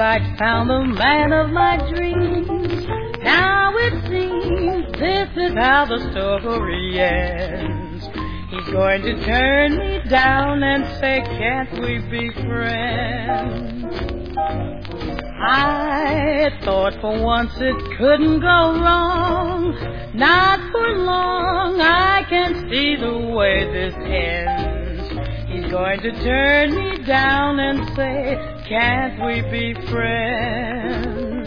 I'd found the man of my dreams. Now it seems this is how the story ends. He's going to turn me down and say, can't we be friends? I thought for once it couldn't go wrong. Not for long, I can see the way this ends. He's going to turn me down and say, can't we be friends?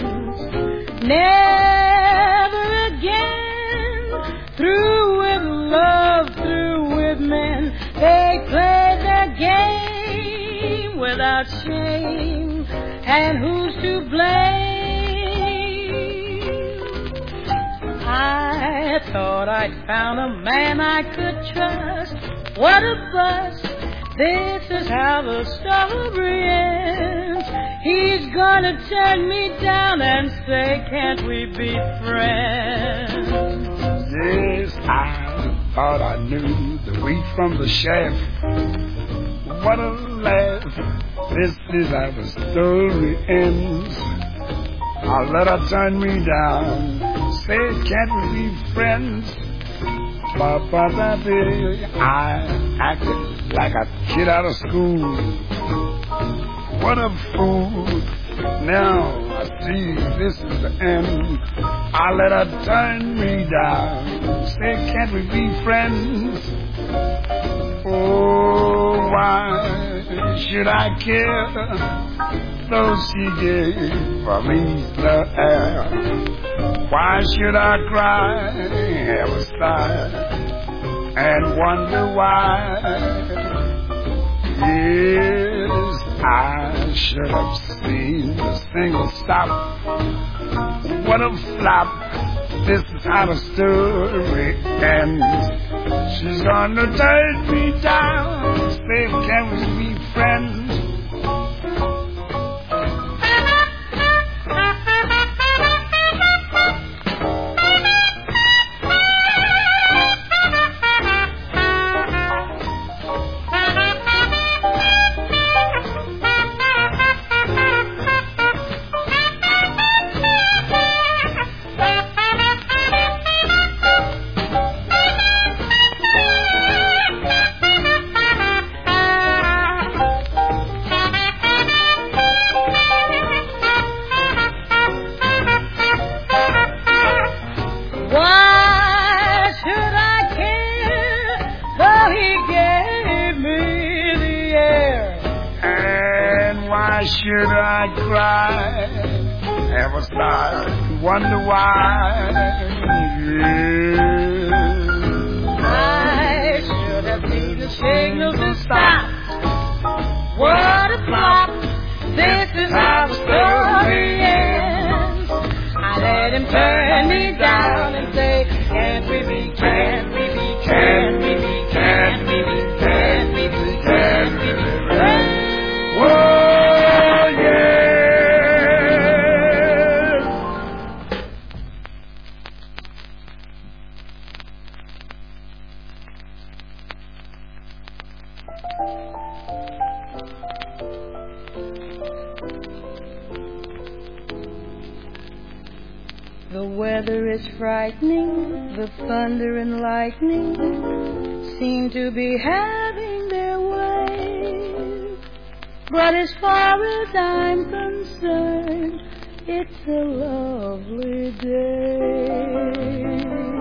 Never again, through with love, through with men. They play their game without shame, and who's to blame? I thought I'd found a man I could trust. What a bust. This is how the story ends. He's gonna turn me down and say, can't we be friends? Yes, I thought I knew the wheat from the chaff. What a laugh. This is how the story ends. I let her turn me down, say, can't we be friends? I acted like a kid out of school. What a fool. Now I see this is the end. I let her turn me down, say, can't we be friends? Oh, why should I care? Though she gave for me the air. Why should I cry, have a sigh, and wonder why? Yes, I should have seen the single stop. What a flop. This is how the story ends. She's gonna turn me down, say, can we be friends? Should I cry, have a sigh, wonder why? I should have seen the signals to stop. What a flop. This is how the story ends. I let him turn me down and say, can't we be, can't we be, can't we be, can't we be, can't we be, can't we be friends? Whoa! The weather is frightening, the thunder and lightning seem to be having their way. But as far as I'm concerned, it's a lovely day.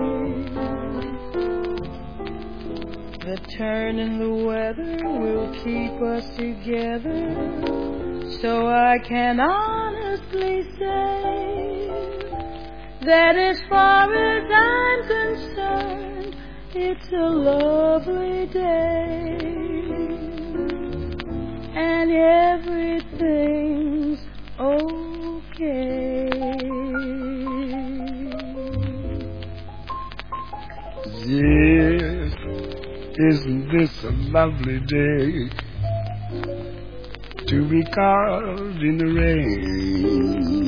The turn in the weather will keep us together, so I can honestly say that as far as I'm concerned, it's a lovely day, and everything's okay. Yes, isn't this a lovely day to be caught in the rain?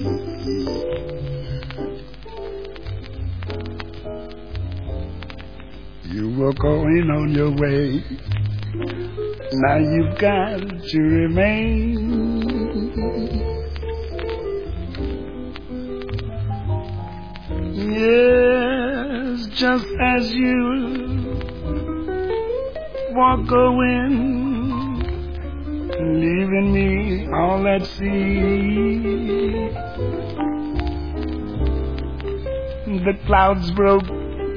You were going on your way, now you've got to remain. Yes, just as you walk away, leaving me all at sea. The clouds broke,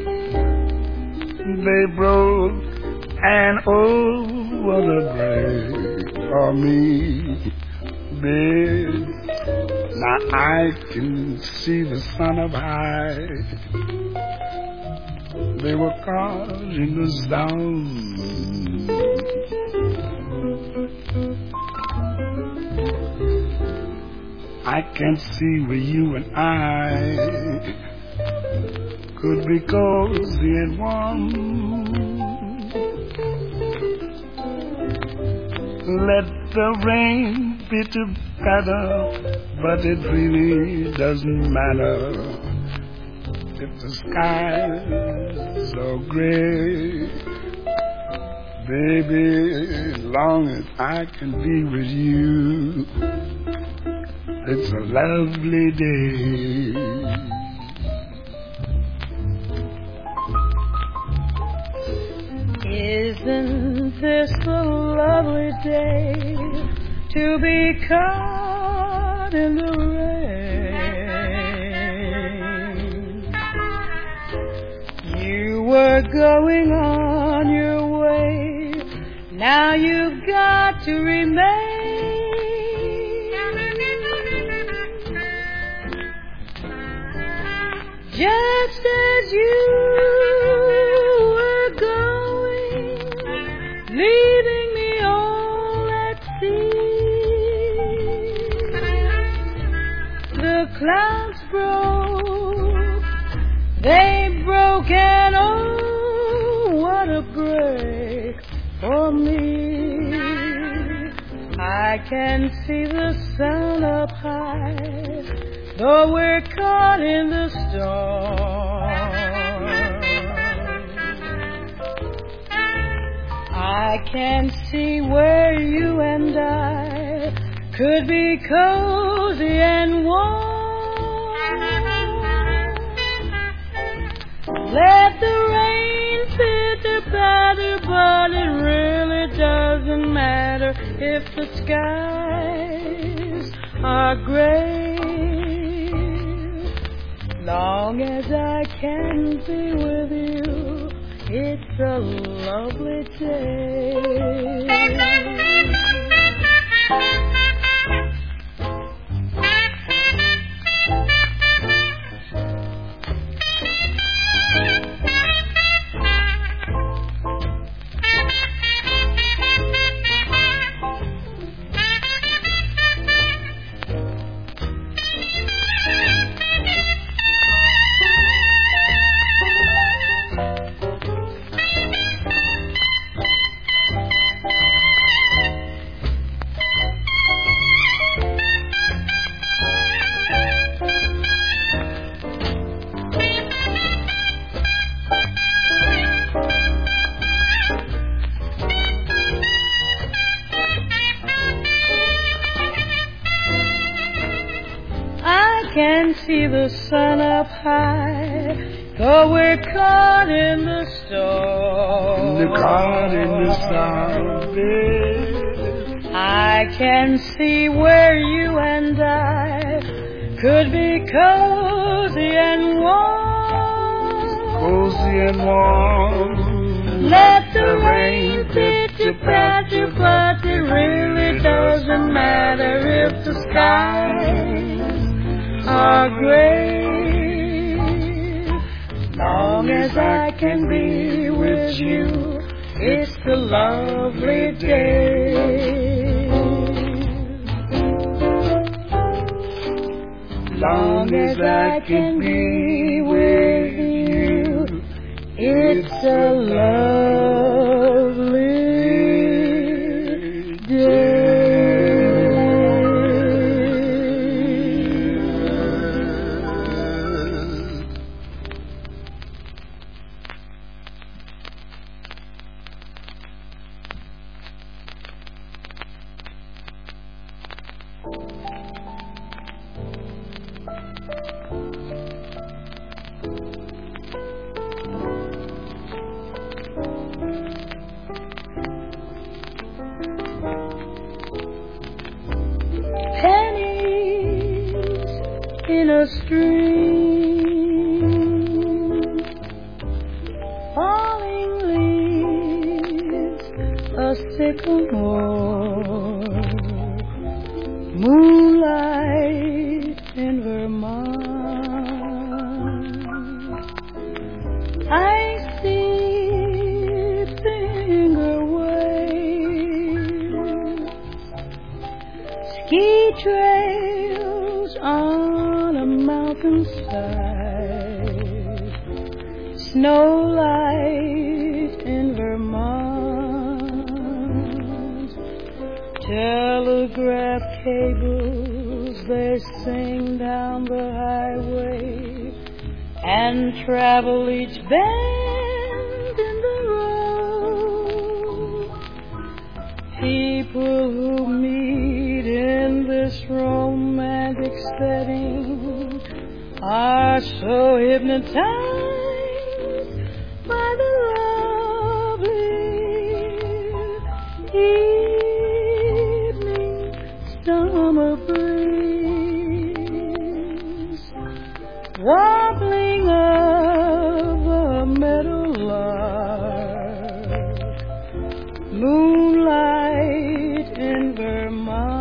they broke, and oh, what a break for me, babe. Now I can see the sun up high. They were causing us down. I can't see where you and I could be cozy and warm. Let the rain pitter-patter, but it really doesn't matter if the skies are gray. Baby, long as I can be with you, it's a lovely day. Isn't this a lovely day to be caught in the rain? You were going on your way, now you've got to remain. Just as you were going, leaving me all at sea. The clouds broke, they broke, and oh, what a break for me. I can see the sun up high, though we're caught in the storm. I can see where you and I could be cozy and warm. Let the rain pitter-patter, but it really doesn't matter if the skies are gray. Long as I can be with you, it's a lovely day. Can see the sun up high, though we're caught in the storm. They're caught in the storm, babe. I can see where you and I could be cozy and warm. Cozy and warm. Let the rain pitter-patter, but it really doesn't matter if the skies are gray. Long as I can be with you, it's a lovely day. Long as I can be with you, it's a lovely day. a stream, falling leaves, a sycamore, moonlight in Vermont. I see finger waves, ski trails on a mountainside, snowlight in Vermont. Telegraph cables, they sing down the highway and travel each bend in the road. People who meet in this romantic setting are so hypnotized by the lovely evening summer breeze, warbling of a meadowlark, moonlight in Vermont.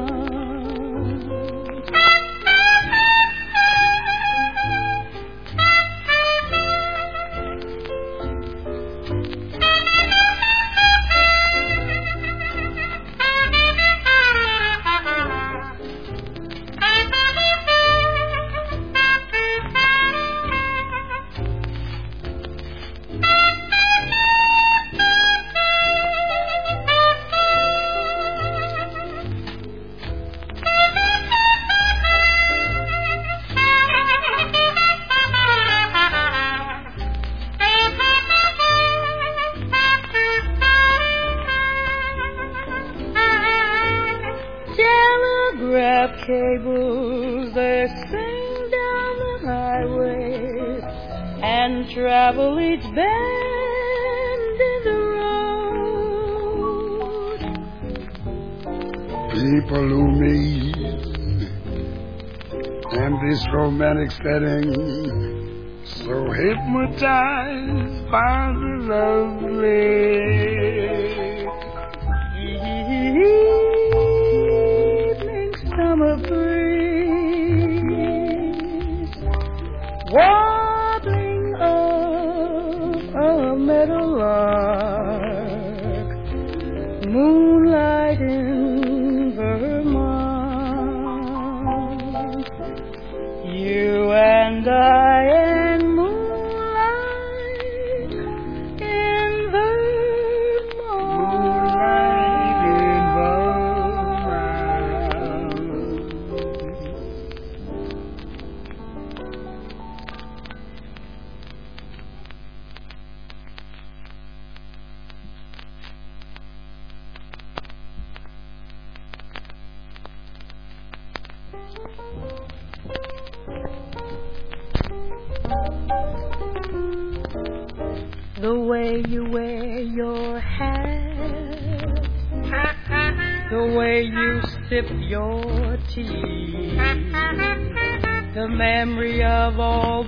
Telegraph cables, they sing down the highway and travel each bend in the road. People who meet in this romantic setting, so hypnotized by the lovely summer breeze, warbling of a meadowlark, moonlight in Vermont. You and I and moonlight in Vermont. Moonlight in The way you wear your hat, the way you sip your tea, the memory of all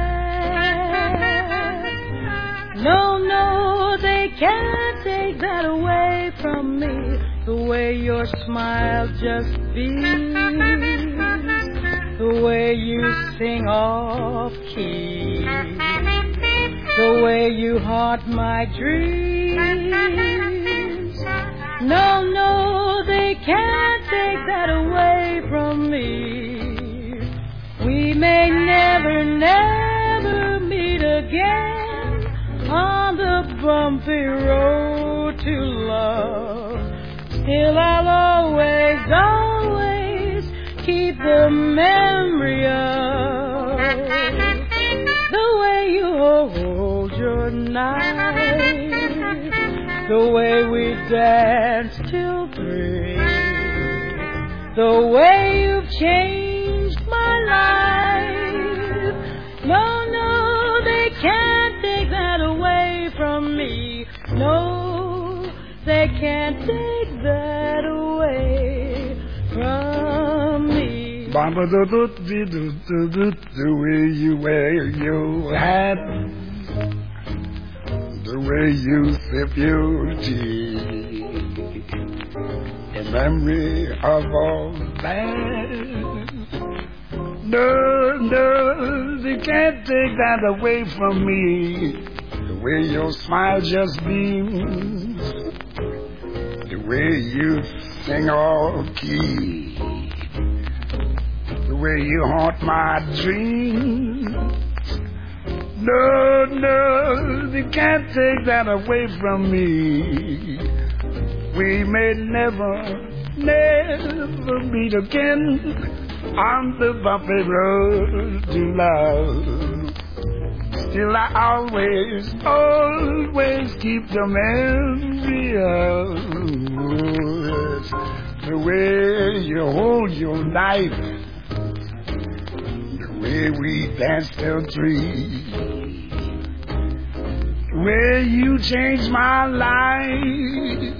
that. No, no, they can't take that away from me. The way your smile just beams, the way you sing off key, the way you haunt my dreams. No, no, they can't take that away from me. We may never, never meet again on the bumpy road to love. Still I'll always, always keep the memory of the way you hold your knife, the way we danced till 3, the way you've changed my life. No, no, they can't take that away from me. No, they can't take that away from me. The way you wear your hat, the way you sip your tea, the memory of all that. No, they can't take that away from me. The way your smile just beams, the way you sing all key, the way you haunt my dreams. No, they can't take that away from me. We may never meet again on the bumpy road to love. Still I always keep the memory of the way you hold your knife, the way we danced till 3, the way you changed my life.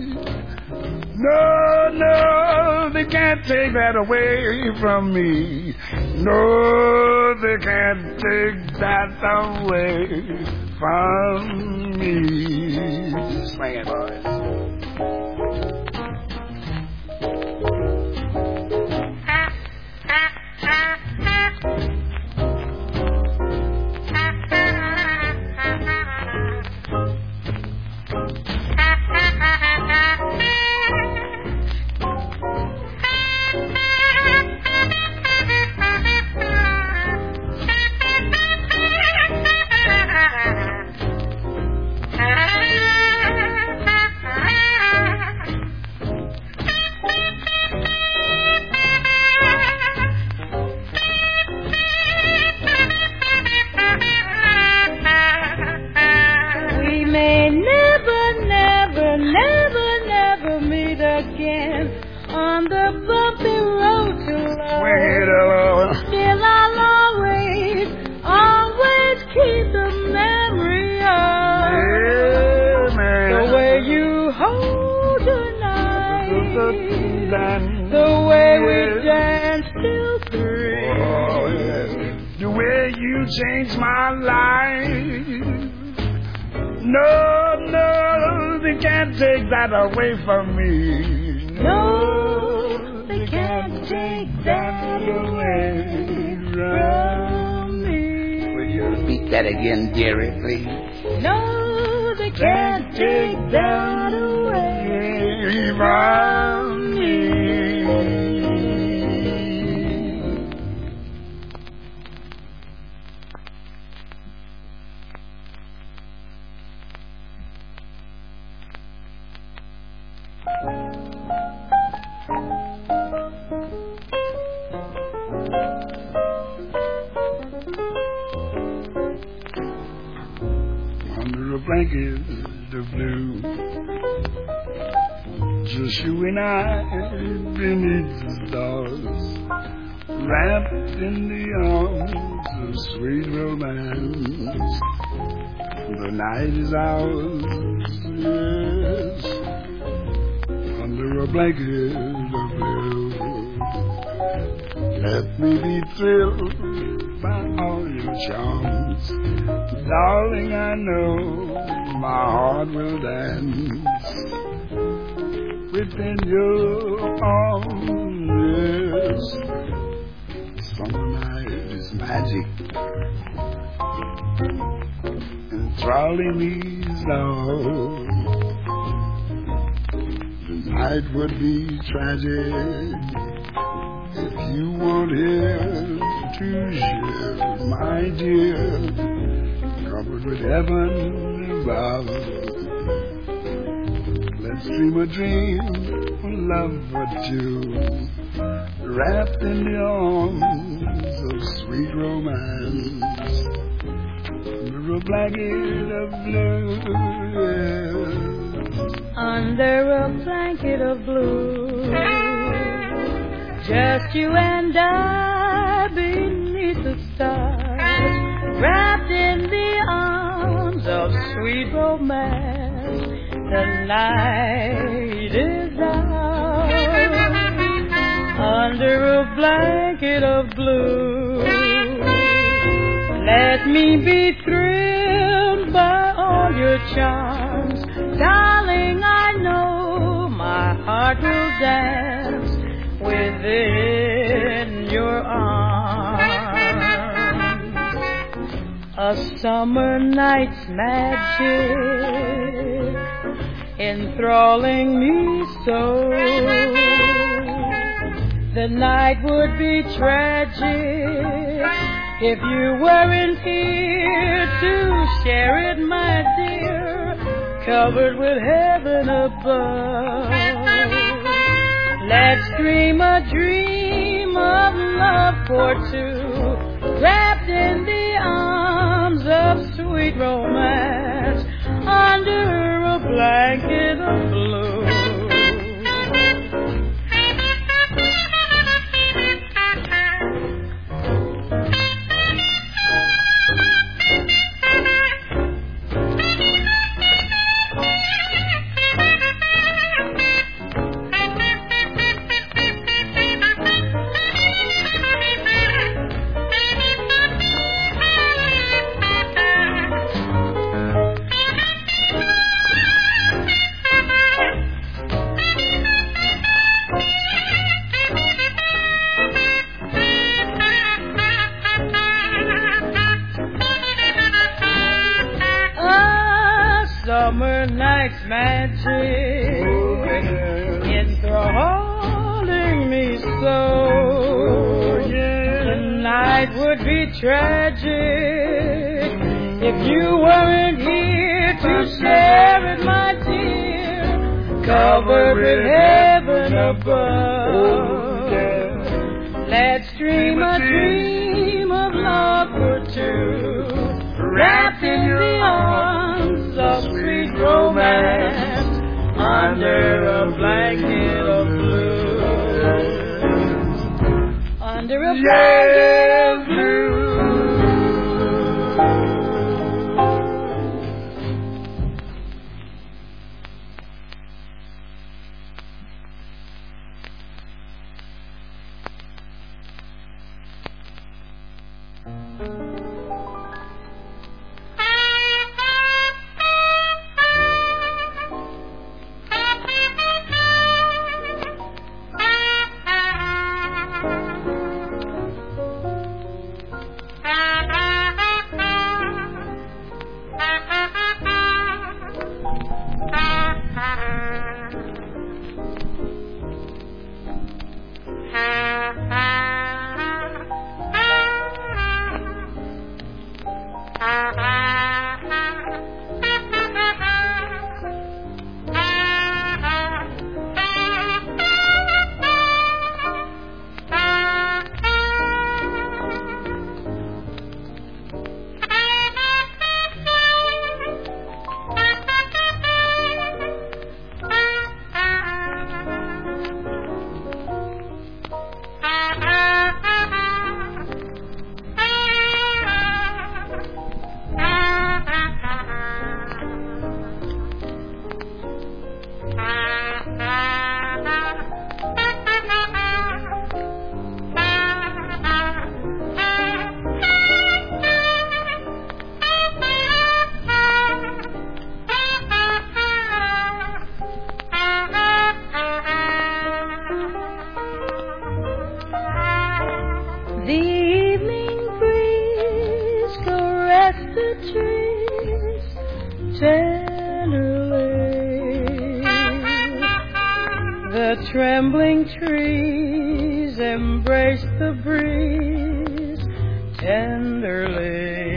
No, they can't take that away from me. No, they can't take that away from me. Sing it, boys. Changed my life. No, they can't take that away from me. No, they can't take that away from me. Will you repeat that again, dearie, please? No, they can't take that away from me. Under a blanket of blue, just you and I beneath the stars, wrapped in the arms of sweet romance. The night is ours, yes, under a blanket of blue. Let me be thrilled by all your charms. Darling, I know my heart will dance within your arms. Summer night is magic, enthralling me so. The night would be tragic if you weren't here to share, my dear, covered with heaven above. Let's dream a dream of love for two, wrapped in the arms of sweet romance, under a blanket of blue. Under a blanket of blue, just you and I beneath the stars, wrapped in the arms of sweet romance. The night is ours. Under a blanket blanket of blue. Let me be thrilled by all your charms. Darling, I know my heart will dance within your arms. A summer night's magic enthralling me so. The night would be tragic if you weren't here to share it, my dear, covered with heaven above. Let's dream a dream of love for two, wrapped in the arms of sweet romance, under a blanket of blue. Summer night's magic enthralling me so. The night would be tragic if you weren't here to share it, my dear, covered with heaven above. Let's dream a dream of love for two, wrapped in the arms of sweet romance, under a blanket of blue. Under a blanket of blue. The trembling trees embrace the breeze tenderly.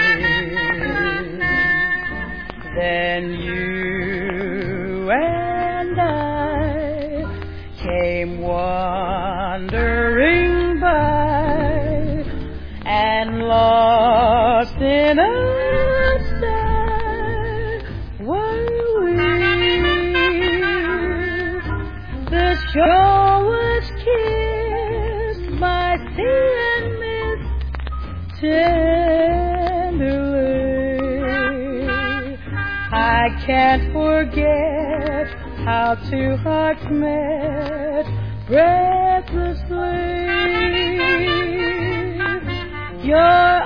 Then you and I came wandering by and lost in a shore was kissed by sea and mist tenderly. I can't forget how two hearts met breathlessly. Your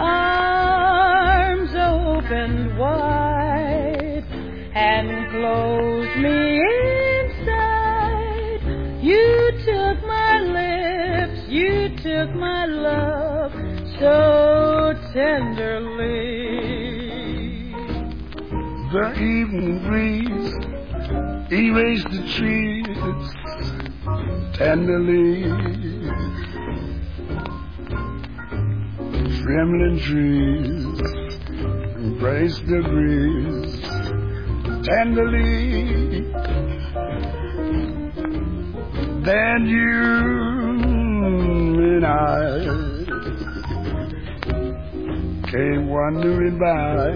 arms opened wide and closed me inside. You took my lips, you took my love so tenderly. The evening breeze erased the trees tenderly. Trembling trees embraced the breeze tenderly. Then you and I came wandering by,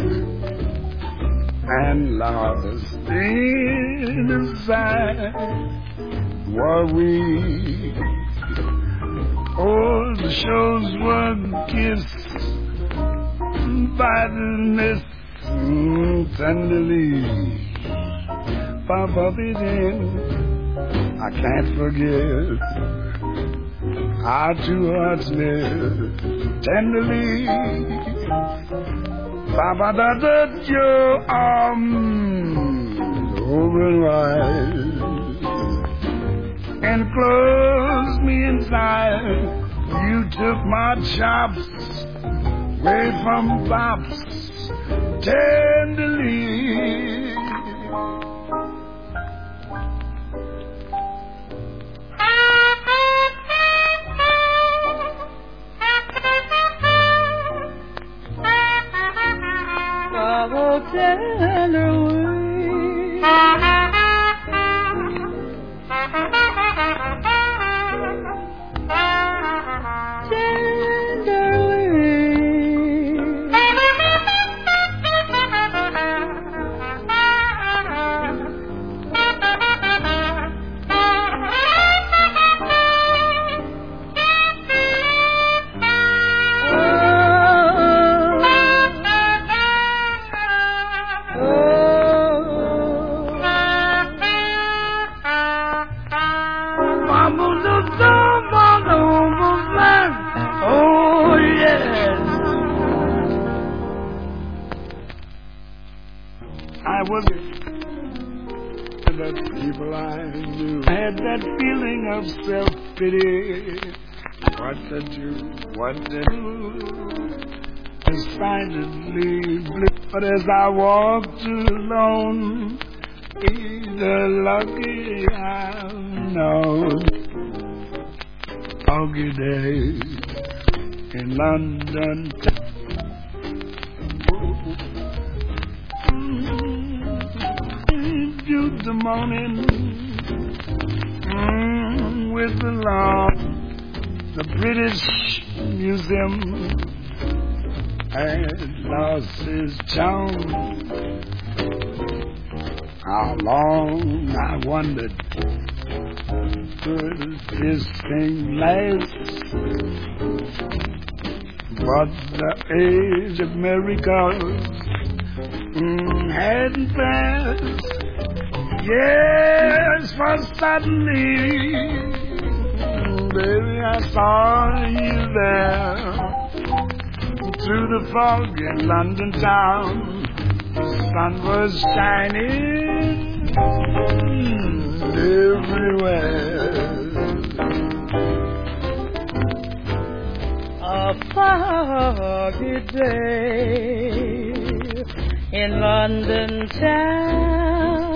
and lost in the sight were we. Oh, the shores were kissed by the mist tenderly. Papa, I can't forget our two hearts met tenderly. Papa, that your arms open wide and closed me inside. You took my chops away from bops tenderly. Oh, tenderly. I was the people I knew. I had that feeling of self-pity. What to do, what to do. Decidedly blue. But as I walked alone, the lucky I know. Foggy day in London. The morning with the law, the British Museum had lost its charm. How long, I wondered, could this thing last? But the age of miracles hadn't passed. Yes, for suddenly, baby, I saw you there. Through the fog in London town, the sun was shining everywhere. A foggy day in London town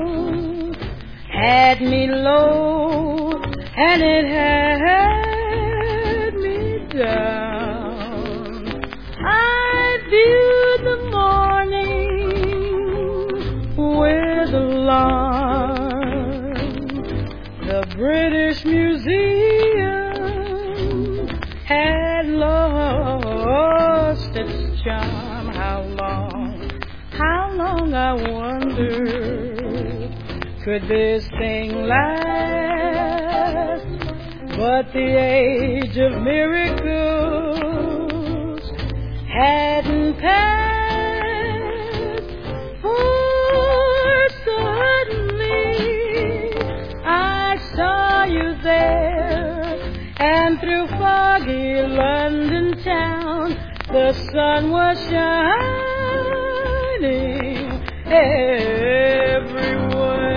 had me low, and it had me down. I viewed the morning with alarm. The British Museum had lost its charm. How long, I wondered, could this thing last? But the age of miracles hadn't passed. For suddenly I saw you there, and through fog the sun was shining everywhere.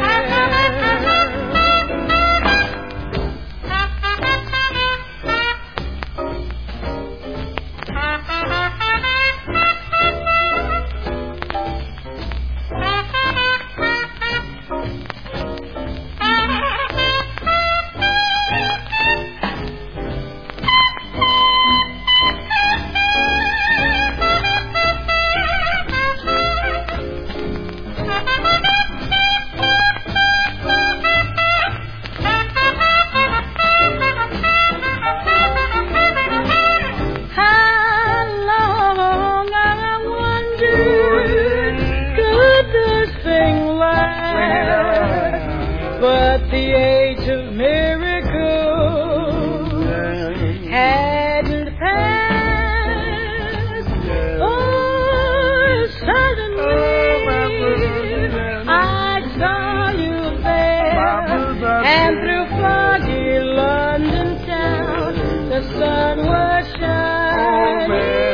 But the age of miracles hadn't passed. Oh, suddenly I saw you there, and through foggy London town, the sun was shining.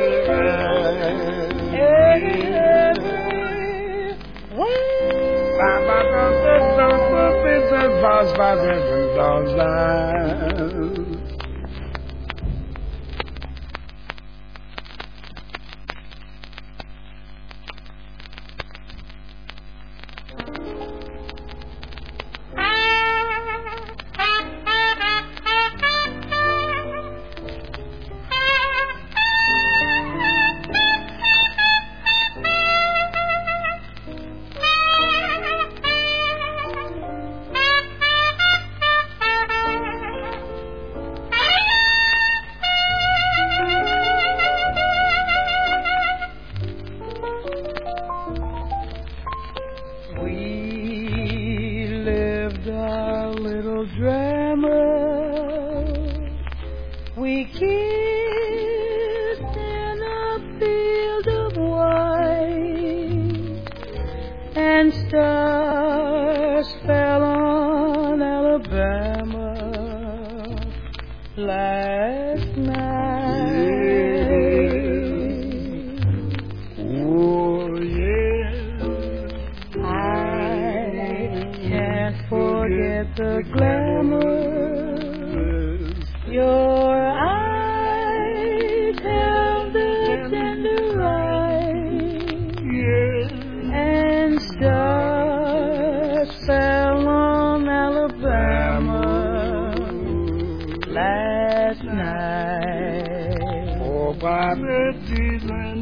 Our little drama, we kissed in a field of white, and stars fell on Alabama last night. Oh yeah, forget the glamour. Your eyes held the tender light, and stars fell on Alabama last night. Oh, Bobby Dylan,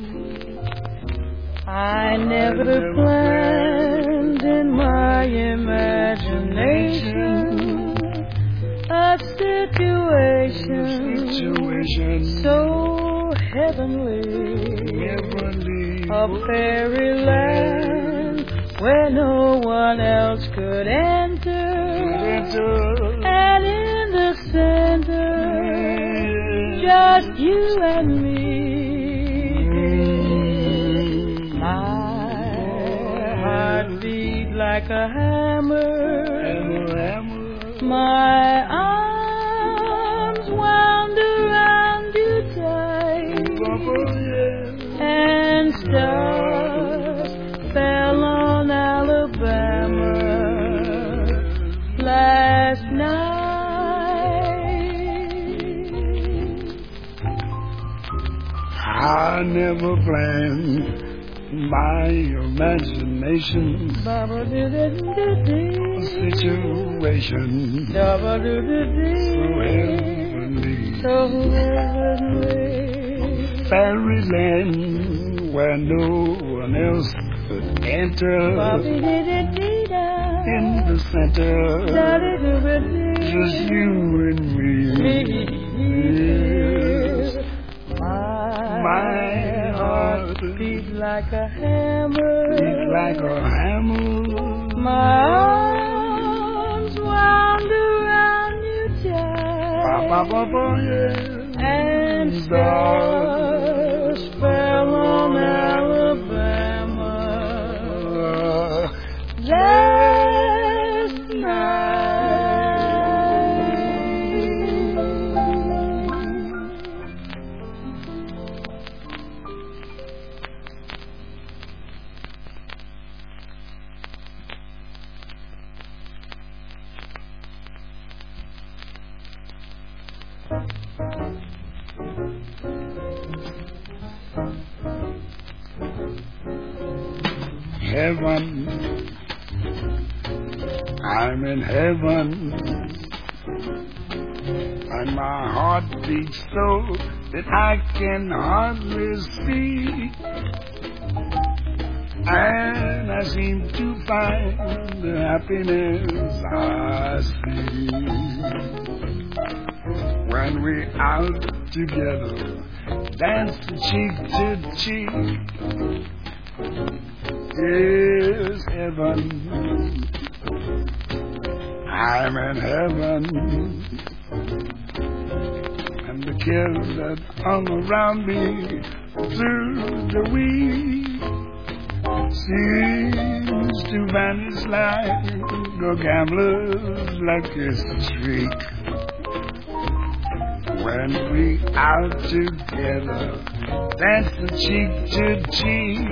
I never planned in my imagination a situation so heavenly, a fairyland where no one else could enter, and in the center, just you and me. Like a hammer, my arms wound around you tight, and stars fell on Alabama last night. I never planned my imagination situation so heavenly, fairyland where no one else could enter, in the center, just you and me. My heart beat like a hammer, my arms wound around you tight, and stars fell on Alabama last night. heaven. I'm in heaven. And my heart beats so that I can hardly speak. And I seem to find the happiness I see when we're out together, dancing cheek to cheek. Yes, heaven, I'm in heaven. And the cares that hung around me through the week seems to vanish like a gambler's lucky streak. When we out together, dancing cheek to cheek.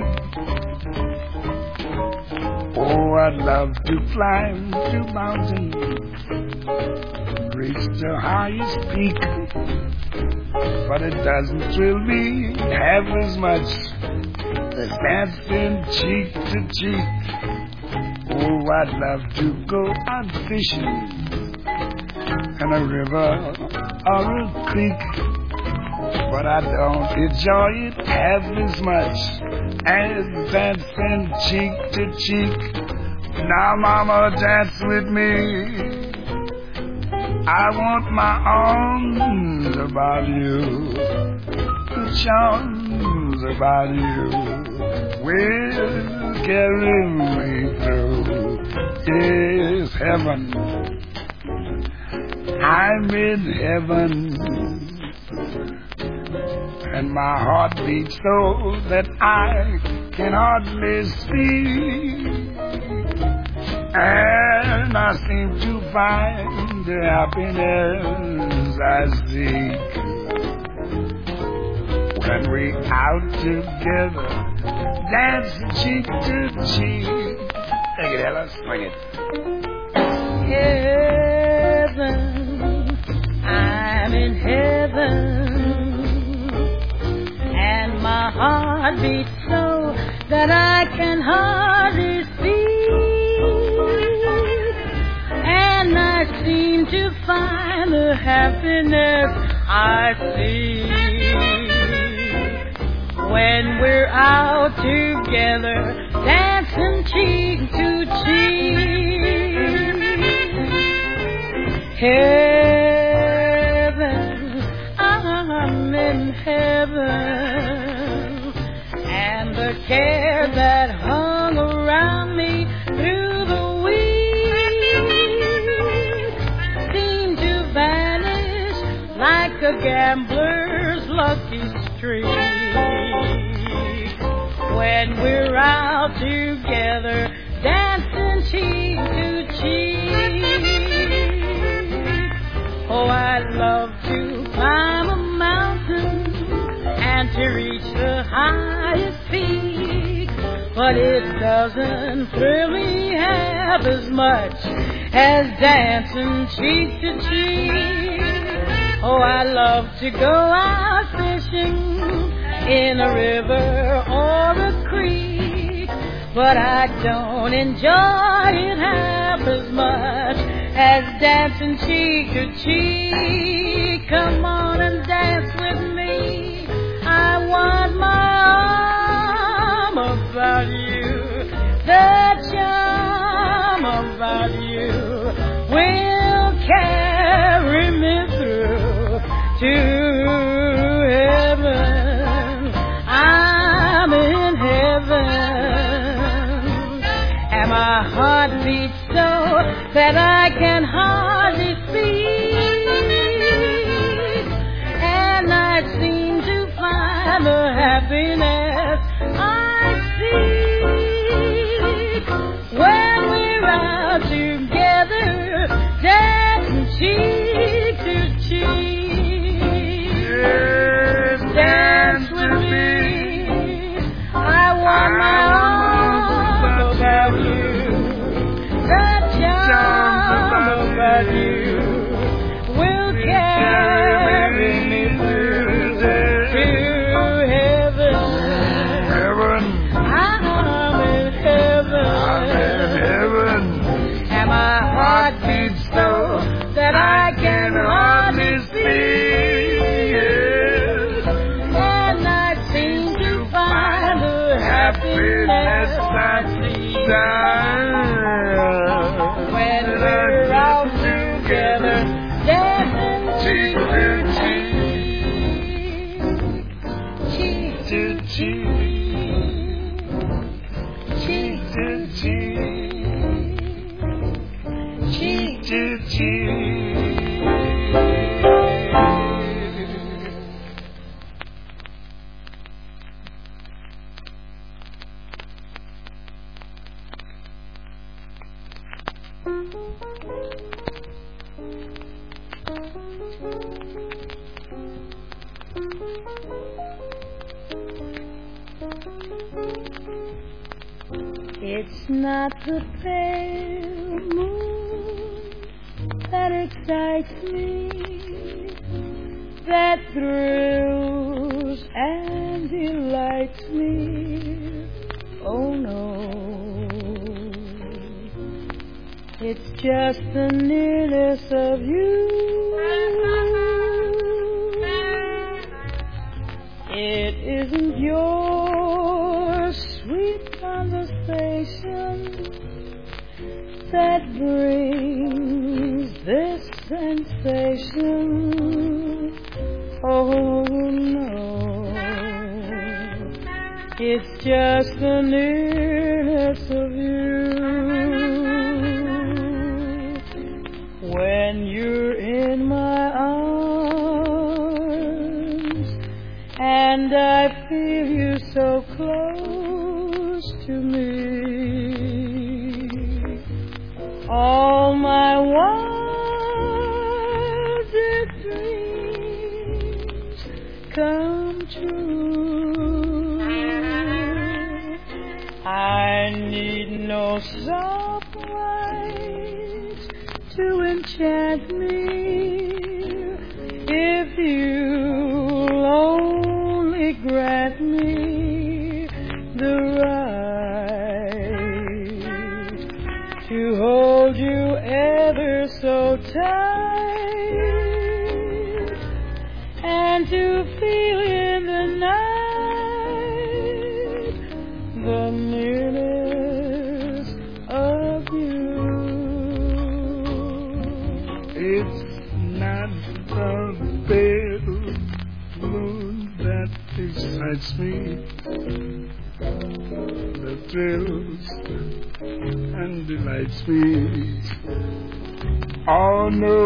Oh, I'd love to climb to mountains, reach the highest peak, but it doesn't thrill me half as much as dancing cheek to cheek. Oh, I'd love to go out fishing in a river or a creek, but I don't enjoy it half as much as dancing cheek to cheek. Now, mama, dance with me. I want my arms about you, the charms about you will carry me through. Yes, heaven, I'm in heaven, and my heart beats so that I can hardly speak. And I seem to find the happiness I seek when we out together, dancing cheek to cheek. Take it, Ella, swing it. Heaven, I'm in heaven, and my heart beats so that I can hardly speak. And I seem to find the happiness I see when we're out together, dancing cheek to cheek. Heaven, I'm in heaven, and the care that hung around me through the like a gambler's lucky streak. When we're out together, dancing cheek to cheek. Oh, I'd love to climb a mountain and to reach the highest peak, but it doesn't thrill me half as much as dancing cheek to cheek. Oh, I love to go out fishing in a river or a creek, but I don't enjoy it half as much as dancing cheek to cheek. Come on and dance with me. I want my arm about you. The charm about you will carry me through to heaven. I'm in heaven, and my heart beats so that I can hardly speak, and I seem to find the happiness I seek when we're out together, dancing cheek to cheek. Dance with me. I want my arms about you. The charm time when we're out together, dancing cheek to cheek, cheek to cheek, cheek to cheek. It's not the pale moon that excites me, that thrills and delights me. Oh no, it's just the nearness of you. It isn't your sweet conversation that brings this sensation. Oh no, it's just the nearness of you. When you're in my arms and I feel you so close to me, all my wildest dreams come true. I need no soft words to enchant me if you'll only grant me the right to hold you ever so tight and to feel in the night the nearness of you. It's not the pale moon that excites me, that thrills and delights me. Oh no,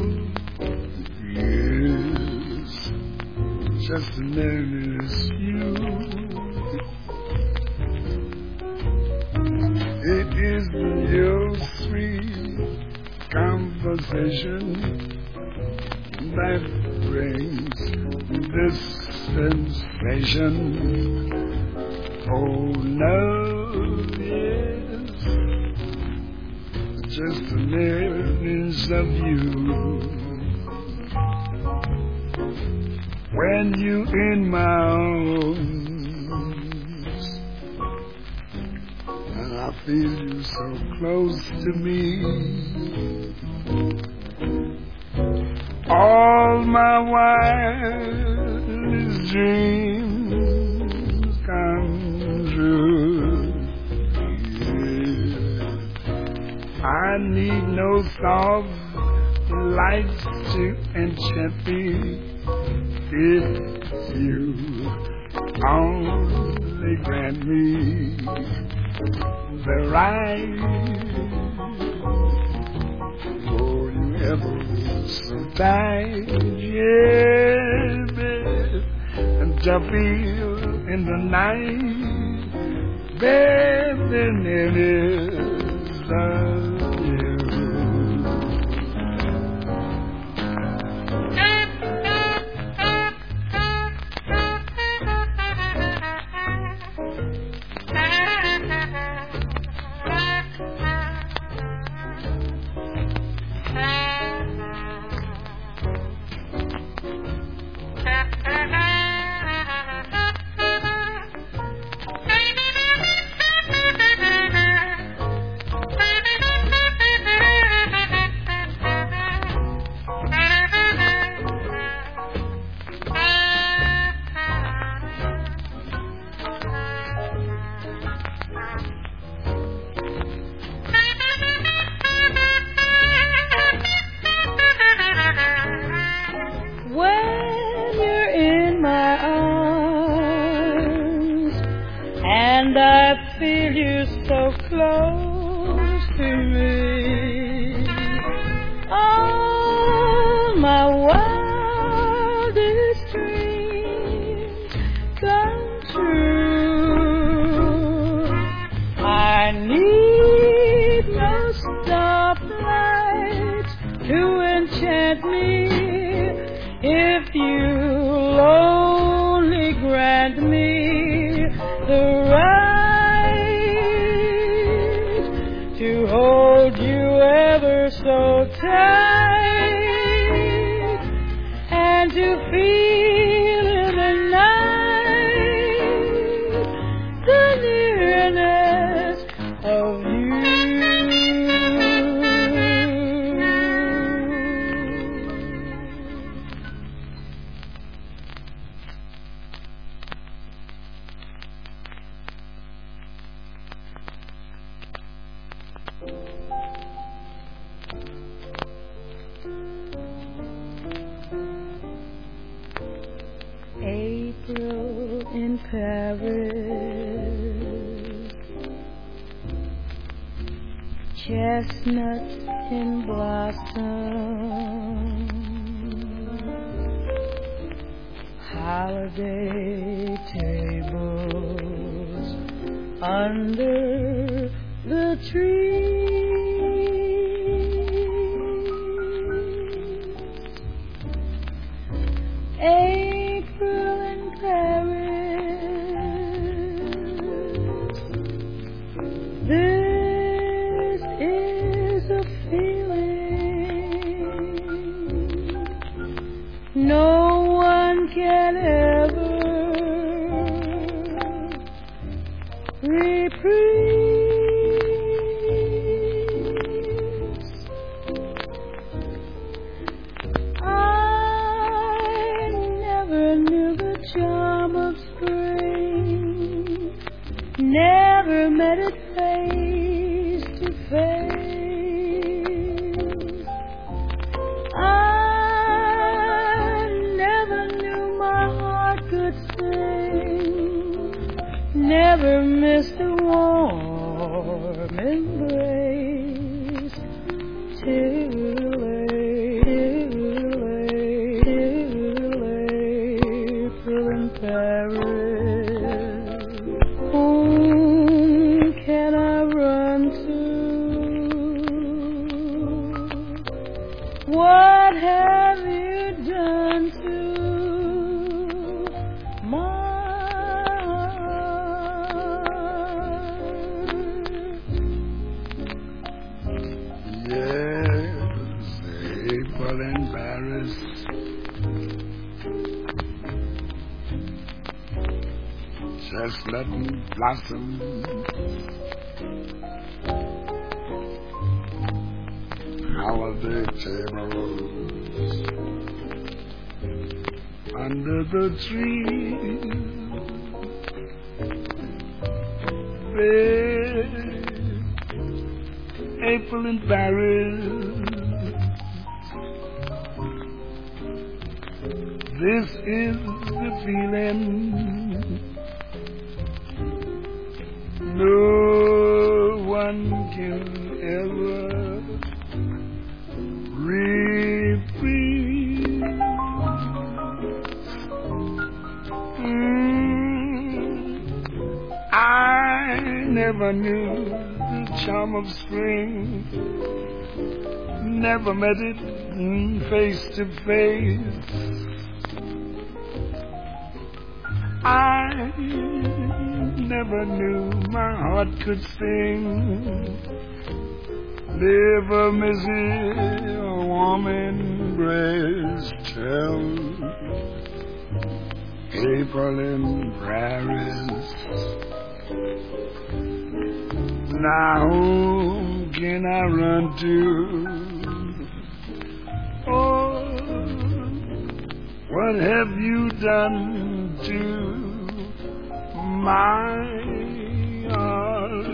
yes, just the nearness you. It is your sweet conversation that brings this sensation. Oh no, yes, just the nearness of you. When you in my arms and I feel you so close to me, all my wildest dreams come true. Yeah. I need no soft lights to enchant me if you only grant me the right. Oh, you ever so tight, yeah, babe, and to feel in the night, baby, it is love you. and I feel you so close to me. All my wildest dreams come true. I need no stoplights to enchant me if you'll only grant me the right to hold you ever so tight and to feel in the night the nearness of you. April in Paris, chestnuts in blossom, holiday tables under the trees. April in Paris, this is a feeling no one can ever reprise. I never knew the charm of spring, never met it face to face. I never knew my heart could sing, never missed a warm embrace till April in Paris. Whom can I run to? What have you done to my heart? Yes, April in Paris. Chestnut blossom, holiday tables under the trees. April in Paris, this is the feeling no one can ever reprise. I never knew the charm of spring, never met it face to face. I never knew my heart could sing, never miss it, a warm embrace till April in Paris. Now whom can I run to? Oh, what have you done to my heart?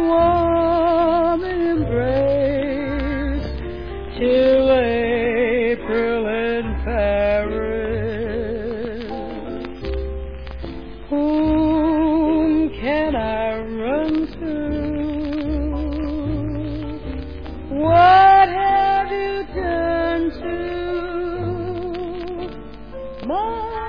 warm embrace till April in Paris. Whom can I run to? What have you done to my